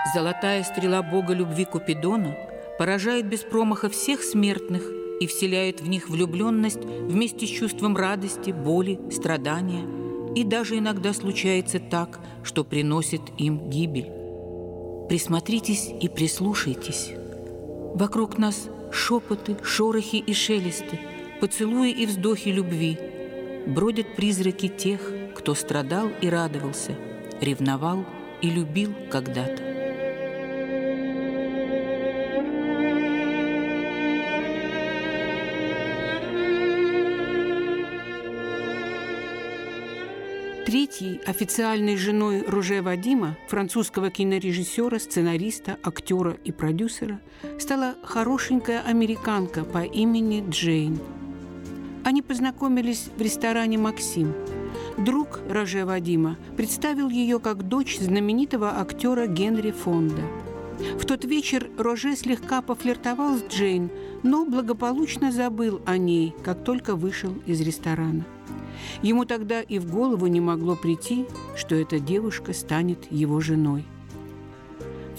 Золотая стрела бога любви Купидона поражает без промаха всех смертных и вселяет в них влюбленность вместе с чувством радости, боли, страдания, и даже иногда случается так, что приносит им гибель. Присмотритесь и прислушайтесь. Вокруг нас шепоты, шорохи и шелесты, поцелуи и вздохи любви. Бродят призраки тех, кто страдал и радовался, ревновал и любил когда-то. Третьей официальной женой Роже Вадима, французского кинорежиссера, сценариста, актера и продюсера, стала хорошенькая американка по имени Джейн. Они познакомились в ресторане «Максим». Друг Роже Вадима представил ее как дочь знаменитого актера Генри Фонда. В тот вечер Роже слегка пофлиртовал с Джейн, но благополучно забыл о ней, как только вышел из ресторана. Ему тогда и в голову не могло прийти, что эта девушка станет его женой. В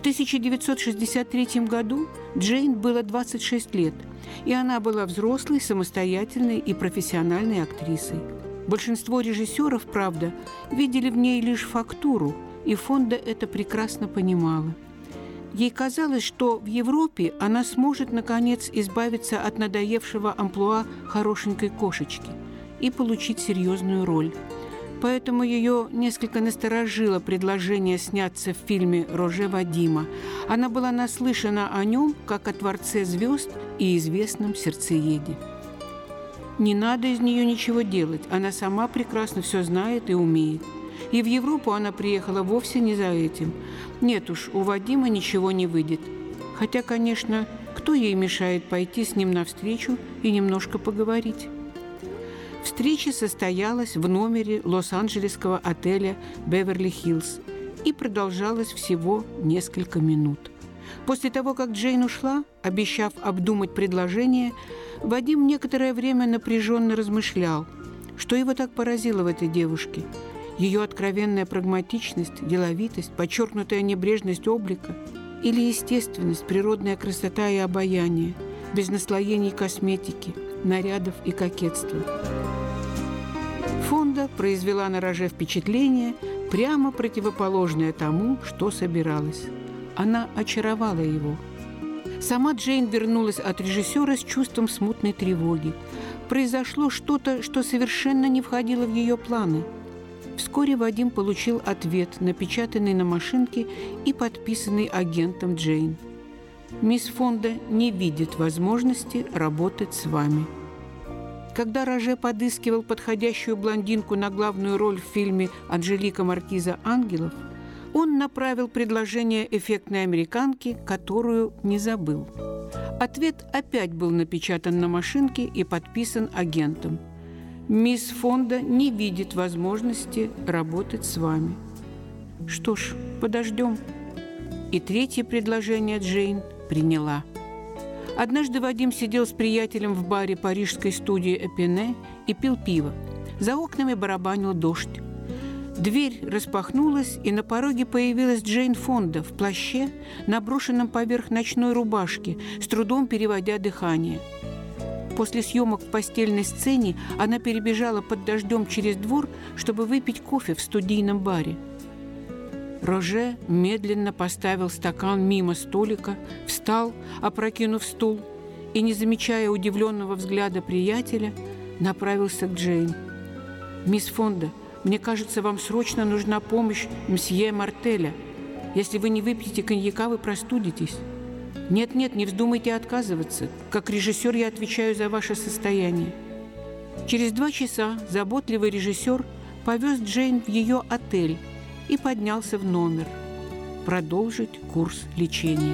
1963 году Джейн было 26 лет, и она была взрослой, самостоятельной и профессиональной актрисой. Большинство режиссеров, правда, видели в ней лишь фактуру, и Фонда это прекрасно понимала. Ей казалось, что в Европе она сможет, наконец, избавиться от надоевшего амплуа хорошенькой кошечки и получить серьезную роль. Поэтому ее несколько насторожило предложение сняться в фильме Роже Вадима. Она была наслышана о нем как о творце звезд и известном сердцееде. Не надо из нее ничего делать, она сама прекрасно все знает и умеет. И в Европу она приехала вовсе не за этим. Нет уж, у Вадима ничего не выйдет. Хотя, конечно, кто ей мешает пойти с ним навстречу и немножко поговорить? Встреча состоялась в номере лос-анджелесского отеля «Беверли-Хиллз» и продолжалась всего несколько минут. После того, как Джейн ушла, обещав обдумать предложение, Вадим некоторое время напряженно размышлял, что его так поразило в этой девушке. Ее откровенная прагматичность, деловитость, подчеркнутая небрежность облика или естественность, природная красота и обаяние, без наслоений косметики, нарядов и кокетства. Фонда произвела на Роже впечатление, прямо противоположное тому, что собиралась. Она очаровала его. Сама Джейн вернулась от режиссера с чувством смутной тревоги. Произошло что-то, что совершенно не входило в ее планы. Вскоре Вадим получил ответ, напечатанный на машинке и подписанный агентом Джейн. «Мисс Фонда не видит возможности работать с вами». Когда Роже подыскивал подходящую блондинку на главную роль в фильме «Анжелика Маркиза Ангелов», он направил предложение эффектной американке, которую не забыл. Ответ опять был напечатан на машинке и подписан агентом. «Мисс Фонда не видит возможности работать с вами». Что ж, подождем. И третье предложение Джейн приняла. Однажды Вадим сидел с приятелем в баре парижской студии «Эпине» и пил пиво. За окнами барабанил дождь. Дверь распахнулась, и на пороге появилась Джейн Фонда в плаще, наброшенном поверх ночной рубашки, с трудом переводя дыхание. После съемок в постельной сцене она перебежала под дождем через двор, чтобы выпить кофе в студийном баре. Роже медленно поставил стакан мимо столика, встал, опрокинув стул, и, не замечая удивленного взгляда приятеля, направился к Джейн. «Мисс Фонда, мне кажется, вам срочно нужна помощь мсье Мартеля. Если вы не выпьете коньяка, вы простудитесь». «Нет-нет, не вздумайте отказываться. Как режиссер я отвечаю за ваше состояние». Через 2 часа заботливый режиссер повез Джейн в ее отель и поднялся в номер продолжить курс лечения.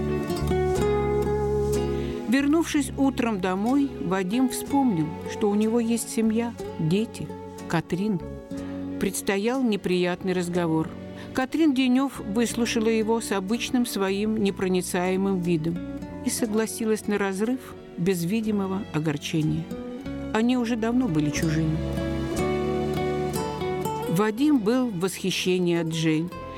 Вернувшись утром домой, Вадим вспомнил, что у него есть семья, дети, Катрин. Предстоял неприятный разговор. Катрин Денев выслушала его с обычным своим непроницаемым видом и согласилась на разрыв без видимого огорчения. Они уже давно были чужими. Вадим был в восхищении от Джейн.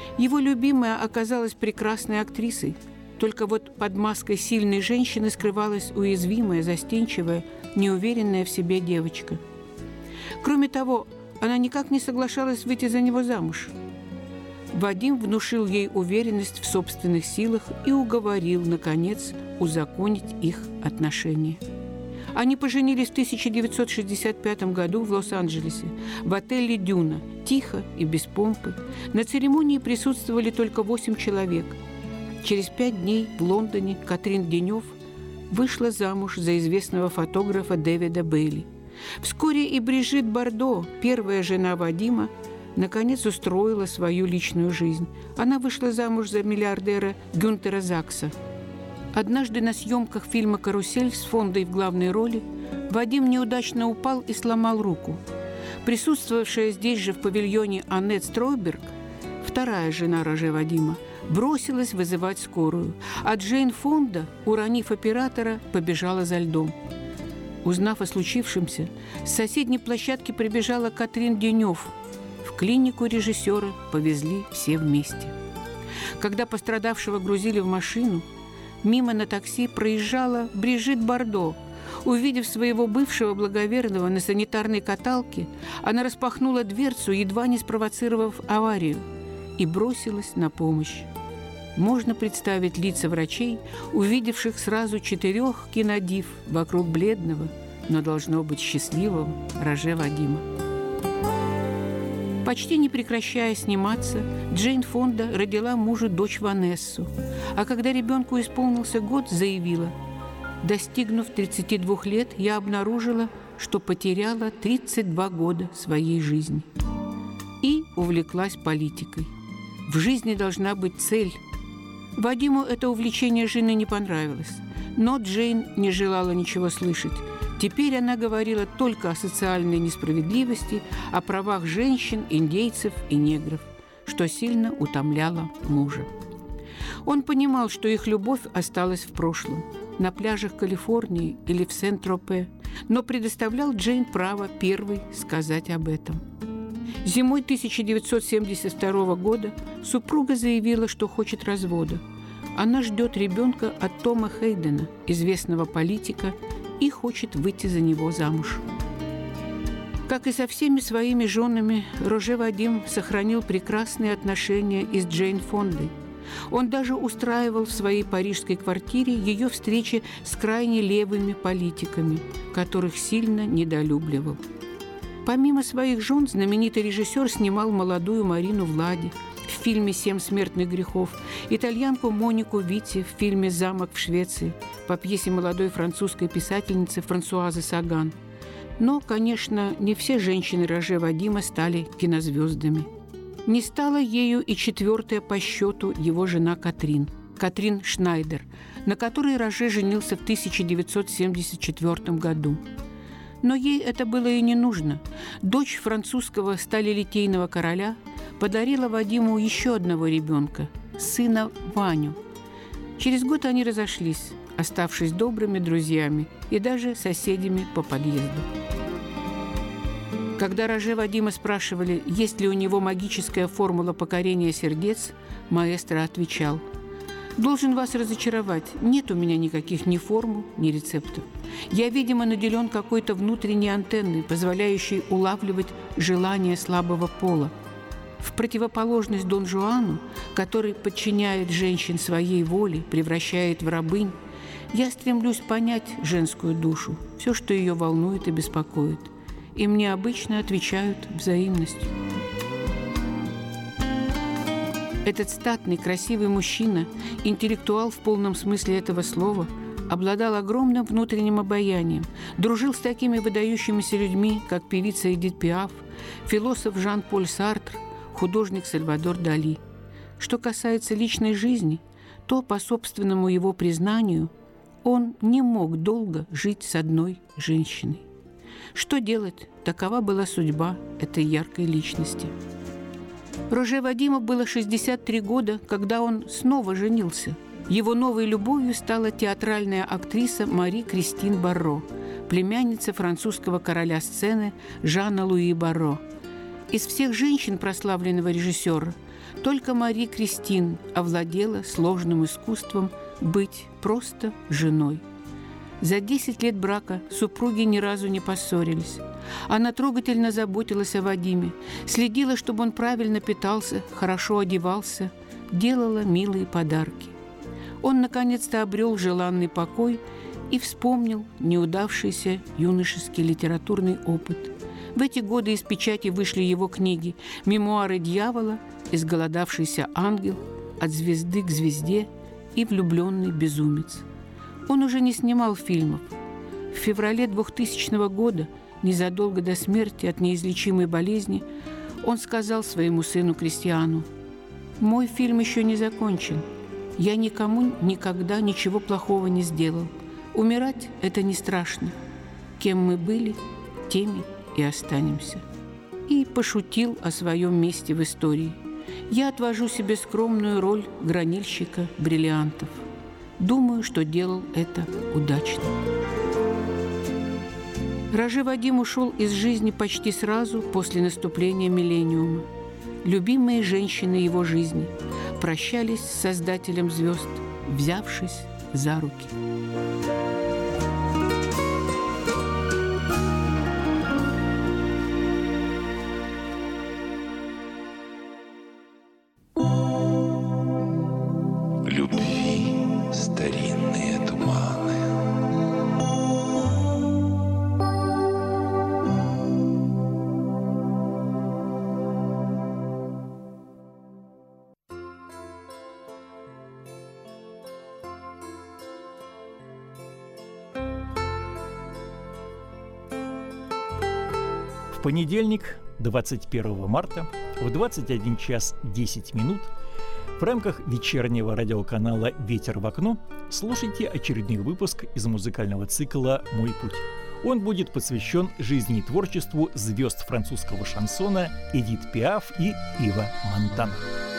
Его любимая оказалась прекрасной актрисой. Только вот под маской сильной женщины скрывалась уязвимая, застенчивая, неуверенная в себе девочка. Кроме того, она никак не соглашалась выйти за него замуж. Вадим внушил ей уверенность в собственных силах и уговорил, наконец, узаконить их отношения. Они поженились в 1965 году в Лос-Анджелесе, в отеле «Дюна», тихо и без помпы. На церемонии присутствовали только 8 человек. Через 5 дней в Лондоне Катрин Денев вышла замуж за известного фотографа Дэвида Бейли. Вскоре и Брижит Бардо, первая жена Вадима, наконец устроила свою личную жизнь. Она вышла замуж за миллиардера Гюнтера Закса. Однажды на съемках фильма «Карусель» с Фондой в главной роли Вадим неудачно упал и сломал руку. Присутствовавшая здесь же в павильоне Аннет Стройберг, вторая жена Роже Вадима, бросилась вызывать скорую, а Джейн Фонда, уронив оператора, побежала за льдом. Узнав о случившемся, с соседней площадки прибежала Катрин Денев. В клинику режиссера повезли все вместе. Когда пострадавшего грузили в машину, мимо на такси проезжала Брижит Бардо. Увидев своего бывшего благоверного на санитарной каталке, она распахнула дверцу, едва не спровоцировав аварию, и бросилась на помощь. Можно представить лица врачей, увидевших сразу 4 кинодив вокруг бледного, но должно быть счастливого Роже Вадима. Почти не прекращая сниматься, Джейн Фонда родила мужу дочь Ванессу, а когда ребенку исполнился год, заявила: «Достигнув 32 лет, я обнаружила, что потеряла 32 года своей жизни». И увлеклась политикой. В жизни должна быть цель. Вадиму это увлечение жены не понравилось, но Джейн не желала ничего слышать. Теперь она говорила только о социальной несправедливости, о правах женщин, индейцев и негров, что сильно утомляло мужа. Он понимал, что их любовь осталась в прошлом, на пляжах Калифорнии или в Сен-Тропе, но предоставлял Джейн право первой сказать об этом. Зимой 1972 года супруга заявила, что хочет развода. Она ждет ребенка от Тома Хейдена, известного политика, и хочет выйти за него замуж. Как и со всеми своими женами, Роже Вадим сохранил прекрасные отношения и с Джейн Фондой. Он даже устраивал в своей парижской квартире ее встречи с крайне левыми политиками, которых сильно недолюбливал. Помимо своих жен, знаменитый режиссер снимал молодую Марину Влади в фильме «7 смертных грехов», итальянку Монику Витти в фильме «Замок в Швеции» по пьесе молодой французской писательницы Франсуазы Саган. Но, конечно, не все женщины Роже Вадима стали кинозвездами. Не стала ею и 4-я по счету его жена Катрин Шнайдер, на которой Роже женился в 1974 году. Но ей это было и не нужно. Дочь французского сталелитейного короля подарила Вадиму еще одного ребенка, сына Ваню. Через год они разошлись, оставшись добрыми друзьями и даже соседями по подъезду. Когда Роже Вадима спрашивали, есть ли у него магическая формула покорения сердец, маэстро отвечал: «Должен вас разочаровать, нет у меня никаких ни формул, ни рецептов. Я, видимо, наделен какой-то внутренней антенной, позволяющей улавливать желания слабого пола. В противоположность Дон Жуану, который подчиняет женщин своей воле, превращает в рабынь, я стремлюсь понять женскую душу, все, что ее волнует и беспокоит. И мне обычно отвечают взаимностью». Этот статный, красивый мужчина, интеллектуал в полном смысле этого слова, обладал огромным внутренним обаянием, дружил с такими выдающимися людьми, как певица Эдит Пиаф, философ Жан-Поль Сартр, художник Сальвадор Дали. Что касается личной жизни, то, по собственному его признанию, он не мог долго жить с одной женщиной. Что делать? Такова была судьба этой яркой личности. Роже Вадиму было 63 года, когда он снова женился. Его новой любовью стала театральная актриса Мари Кристин Барро, племянница французского короля сцены Жана Луи Барро. Из всех женщин прославленного режиссера Только Мари Кристин овладела сложным искусством быть просто женой. За 10 лет брака супруги ни разу не поссорились. Она трогательно заботилась о Вадиме, следила, чтобы он правильно питался, хорошо одевался, делала милые подарки. Он наконец-то обрел желанный покой и вспомнил неудавшийся юношеский литературный опыт. В эти годы из печати вышли его книги «Мемуары дьявола», «Изголодавшийся ангел», «От звезды к звезде» и «Влюбленный безумец». Он уже не снимал фильмов. В феврале 2000 года, незадолго до смерти от неизлечимой болезни, он сказал своему сыну Кристиану: «Мой фильм еще не закончен. Я никому никогда ничего плохого не сделал. Умирать – это не страшно. Кем мы были, теми и останемся». И пошутил о своем месте в истории. «Я отвожу себе скромную роль гранильщика бриллиантов. Думаю, что делал это удачно». Роже Вадим ушел из жизни почти сразу после наступления миллениума. Любимые женщины его жизни прощались с создателем звезд, взявшись за руки. Любви старинные туманы. В понедельник, 21 марта, в 21 час 10 минут в рамках вечернего радиоканала «Ветер в окно» слушайте очередной выпуск из музыкального цикла «Мой путь». Он будет посвящен жизни и творчеству звезд французского шансона Эдит Пиаф и Ива Монтана.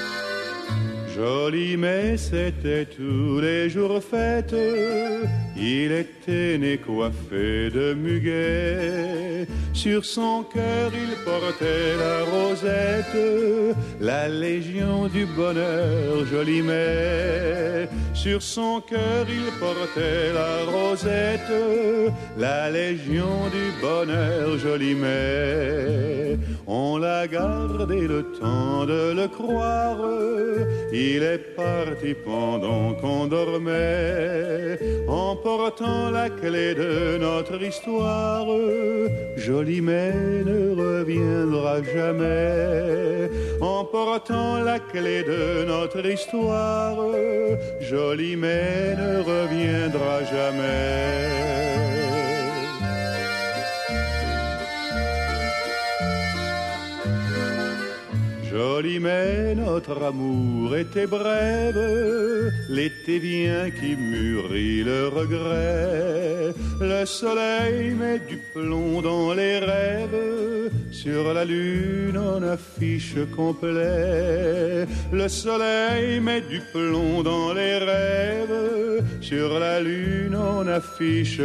Joli, mais c'était tous les jours fête. Il était né coiffé de muguet. Sur son cœur il portait la rosette, la légion du bonheur, joli mais. Sur son cœur il portait la rosette, la légion du bonheur, joli mais. On l'a gardé le temps de le croire. Il est parti pendant qu'on dormait, emportant la clé de notre histoire. Joli mais ne reviendra jamais, emportant la clé de notre histoire. Joli mais ne reviendra jamais. Joli mais notre amour était brève, l'été vient qui mûrit le regret. Le soleil met du plomb dans les rêves, sur la lune on affiche complet. Le soleil met du plomb dans les rêves, sur la lune on affiche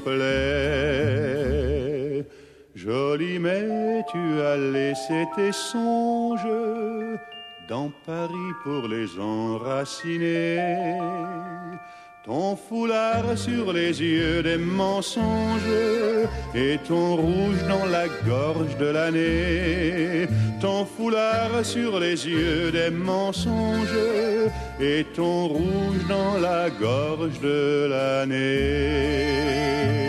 complet. Joli mais tu as laissé tes songes dans Paris pour les enraciner. Ton foulard sur les yeux des mensonges et ton rouge dans la gorge de l'année. Ton foulard sur les yeux des mensonges et ton rouge dans la gorge de l'année.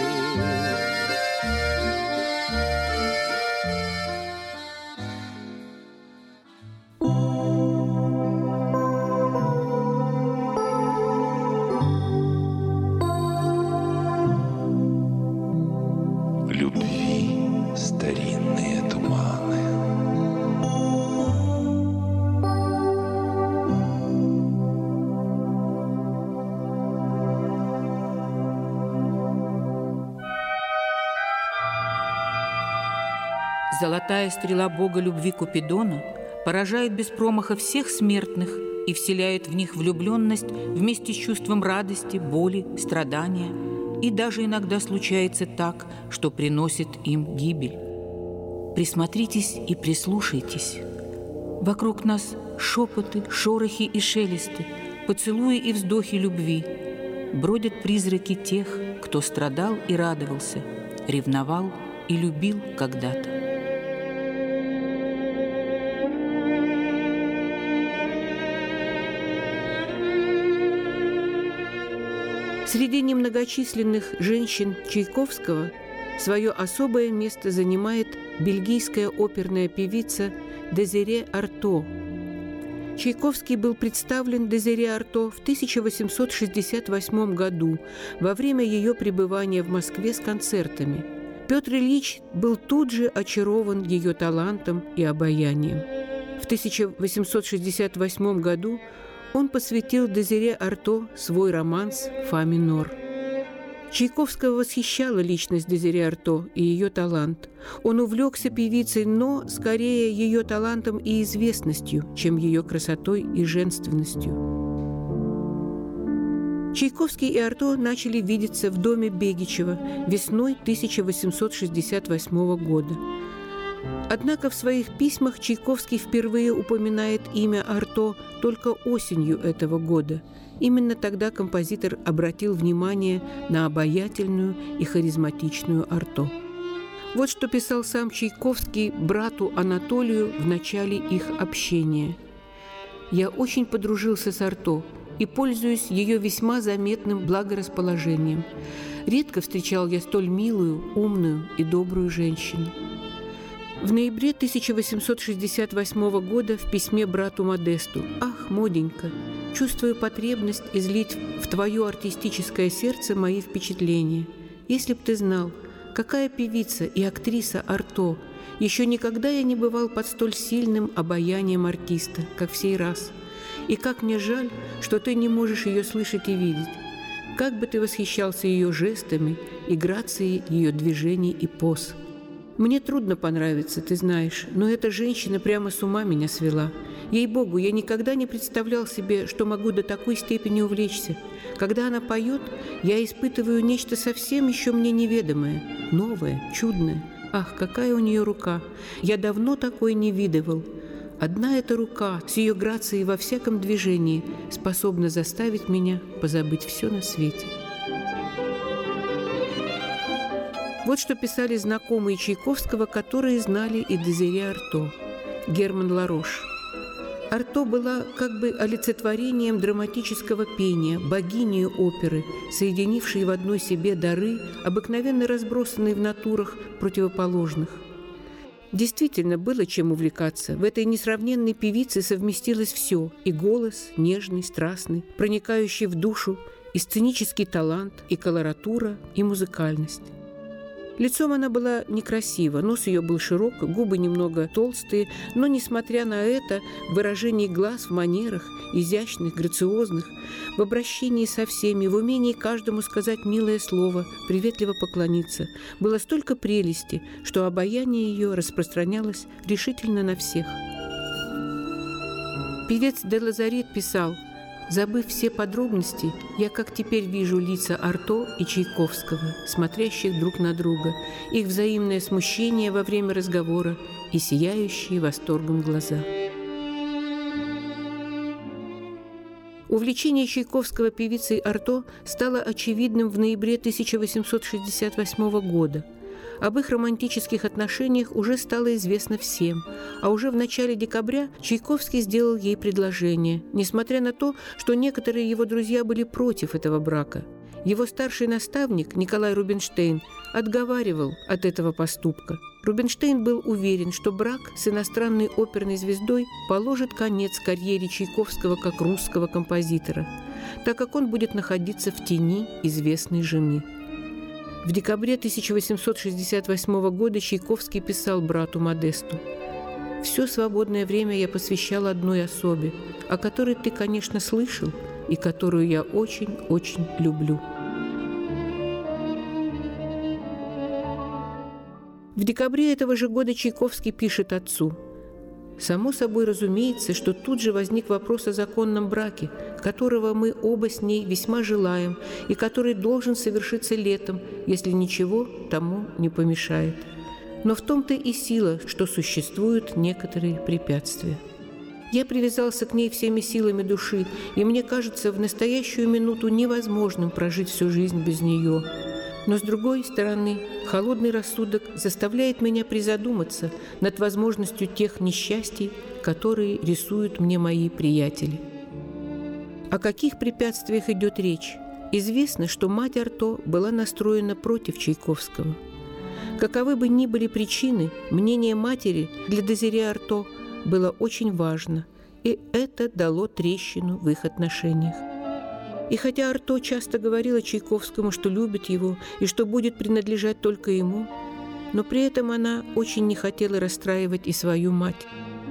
Золотая стрела бога любви Купидона поражает без промаха всех смертных и вселяет в них влюбленность вместе с чувством радости, боли, страдания. И даже иногда случается так, что приносит им гибель. Присмотритесь и прислушайтесь. Вокруг нас шепоты, шорохи и шелесты, поцелуи и вздохи любви. Бродят призраки тех, кто страдал и радовался, ревновал и любил когда-то. Среди немногочисленных женщин Чайковского свое особое место занимает бельгийская оперная певица Дезире Арто. Чайковский был представлен Дезире Арто в 1868 году во время ее пребывания в Москве с концертами. Петр Ильич был тут же очарован ее талантом и обаянием. В 1868 году он посвятил Дезире Арто свой романс «Фа минор». Чайковского восхищала личность Дезире Арто и ее талант. Он увлекся певицей, но скорее ее талантом и известностью, чем ее красотой и женственностью. Чайковский и Арто начали видеться в доме Бегичева весной 1868 года. Однако в своих письмах Чайковский впервые упоминает имя Арто только осенью этого года. Именно тогда композитор обратил внимание на обаятельную и харизматичную Арто. Вот что писал сам Чайковский брату Анатолию в начале их общения. «Я очень подружился с Арто и пользуюсь ее весьма заметным благорасположением. Редко встречал я столь милую, умную и добрую женщину». В ноябре 1868 года в письме брату Модесту: «Ах, Моденька, чувствую потребность излить в твое артистическое сердце мои впечатления. Если б ты знал, какая певица и актриса Арто, еще никогда я не бывал под столь сильным обаянием артиста, как в сей раз. И как мне жаль, что ты не можешь ее слышать и видеть. Как бы ты восхищался ее жестами и грацией ее движений и поз. Мне трудно понравиться, ты знаешь, но эта женщина прямо с ума меня свела. Ей-богу, я никогда не представлял себе, что могу до такой степени увлечься. Когда она поет, я испытываю нечто совсем еще мне неведомое, новое, чудное. Ах, какая у нее рука! Я давно такой не видывал. Одна эта рука с ее грацией во всяком движении способна заставить меня позабыть все на свете». Вот что писали знакомые Чайковского, которые знали и Дезире Арто. Герман Ларош. Арто была как бы олицетворением драматического пения, богиней оперы, соединившей в одной себе дары, обыкновенно разбросанные в натурах противоположных. Действительно, было чем увлекаться. В этой несравненной певице совместилось все – и голос, нежный, страстный, проникающий в душу, и сценический талант, и колоратура, и музыкальность. Лицом она была некрасива, нос ее был широк, губы немного толстые, но, несмотря на это, в выражении глаз, в манерах, изящных, грациозных, в обращении со всеми, в умении каждому сказать милое слово, приветливо поклониться, было столько прелести, что обаяние ее распространялось решительно на всех. Певец де Лазарет писал: «Забыв все подробности, я как теперь вижу лица Арто и Чайковского, смотрящих друг на друга, их взаимное смущение во время разговора и сияющие восторгом глаза». Увлечение Чайковского певицей Арто стало очевидным в ноябре 1868 года. Об их романтических отношениях уже стало известно всем, а уже в начале декабря Чайковский сделал ей предложение, несмотря на то, что некоторые его друзья были против этого брака. Его старший наставник Николай Рубинштейн отговаривал от этого поступка. Рубинштейн был уверен, что брак с иностранной оперной звездой положит конец карьере Чайковского как русского композитора, так как он будет находиться в тени известной жены. В декабре 1868 года Чайковский писал брату Модесту: «Все свободное время я посвящал одной особе, о которой ты, конечно, слышал и которую я очень-очень люблю». В декабре этого же года Чайковский пишет отцу: «Само собой разумеется, что тут же возник вопрос о законном браке, которого мы оба с ней весьма желаем и который должен совершиться летом, если ничего тому не помешает. Но в том-то и сила, что существуют некоторые препятствия». Я привязался к ней всеми силами души, и мне кажется в настоящую минуту невозможным прожить всю жизнь без нее. Но, с другой стороны, холодный рассудок заставляет меня призадуматься над возможностью тех несчастий, которые рисуют мне мои приятели. О каких препятствиях идет речь? Известно, что мать Арто была настроена против Чайковского. Каковы бы ни были причины, мнение матери для Дезире Арто было очень важно, и это дало трещину в их отношениях. И хотя Арто часто говорила Чайковскому, что любит его и что будет принадлежать только ему, но при этом она очень не хотела расстраивать и свою мать.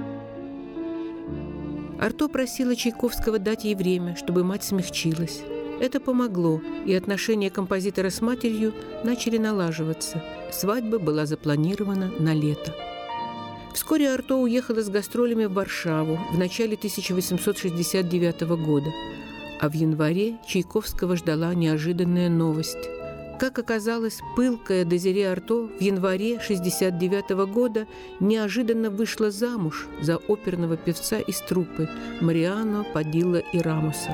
Арто просила Чайковского дать ей время, чтобы мать смягчилась. Это помогло, и отношения композитора с матерью начали налаживаться. Свадьба была запланирована на лето. Вскоре Арто уехала с гастролями в Варшаву в начале 1869 года, а в январе Чайковского ждала неожиданная новость. Как оказалось, пылкая Дезире Арто в январе 1969 года неожиданно вышла замуж за оперного певца из труппы Мариано Падилла и Рамоса.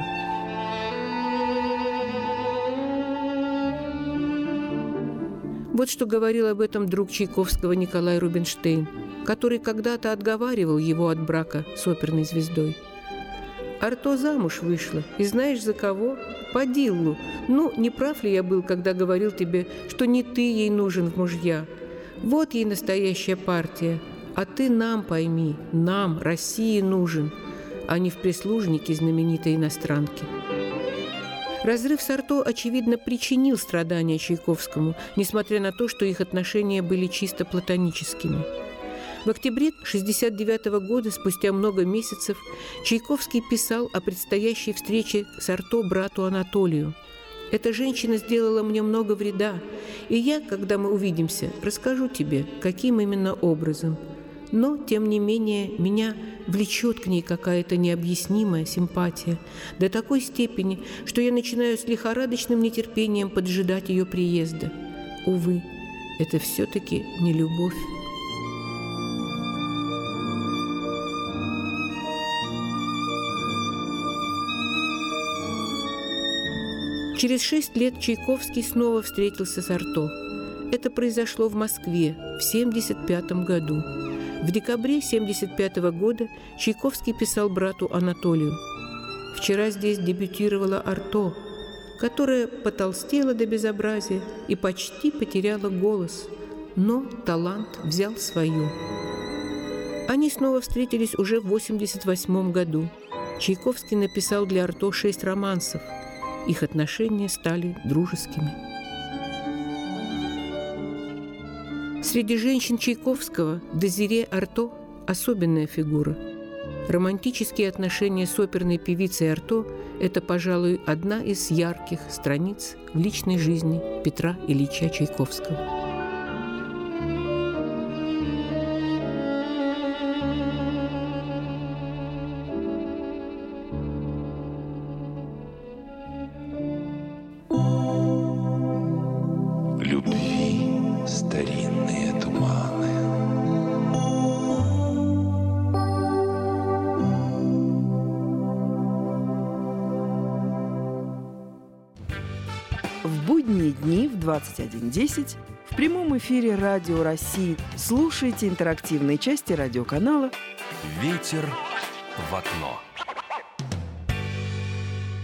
Вот что говорил об этом друг Чайковского Николай Рубинштейн, который когда-то отговаривал его от брака с оперной звездой. Арто замуж вышла, и знаешь за кого? Падиллу. Ну, не прав ли я был, когда говорил тебе, что не ты ей нужен в мужья? Вот ей настоящая партия. А ты нам пойми, нам, России, нужен, а не в прислужники знаменитой иностранки. Разрыв с Арто, очевидно, причинил страдания Чайковскому, несмотря на то, что их отношения были чисто платоническими. В октябре 1969 года, спустя много месяцев, Чайковский писал о предстоящей встрече с Арто брату Анатолию. «Эта женщина сделала мне много вреда, и я, когда мы увидимся, расскажу тебе, каким именно образом. Но, тем не менее, меня влечет к ней какая-то необъяснимая симпатия до такой степени, что я начинаю с лихорадочным нетерпением поджидать ее приезда. Увы, это все-таки не любовь». Через 6 лет Чайковский снова встретился с Арто. Это произошло в Москве в 1975 году. В декабре 1975 года Чайковский писал брату Анатолию: «Вчера здесь дебютировала Арто, которая потолстела до безобразия и почти потеряла голос, но талант взял свое». Они снова встретились уже в 1988 году. Чайковский написал для Арто 6 романсов. Их отношения стали дружескими. Среди женщин Чайковского Дезире Арто – особенная фигура. Романтические отношения с оперной певицей Арто – это, пожалуй, одна из ярких страниц в личной жизни Петра Ильича Чайковского. Любви старинные туманы. В будние дни в 21:10 в прямом эфире Радио России слушайте интерактивные части радиоканала «Ветер в окно».